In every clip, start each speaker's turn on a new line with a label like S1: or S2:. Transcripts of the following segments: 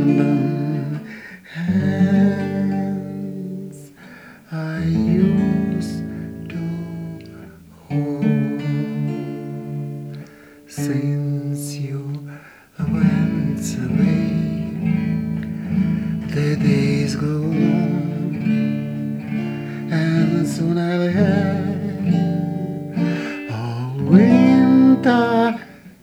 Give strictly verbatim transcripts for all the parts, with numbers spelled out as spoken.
S1: random hands I used to hold. Since you went away, the days go long, and soon I'll have a winter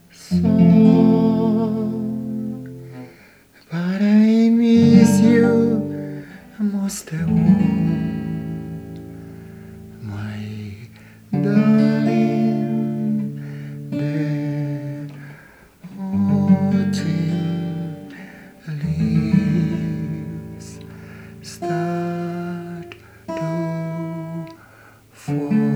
S1: song. But I miss you most of all, my darling. The autumn leaves start to fall.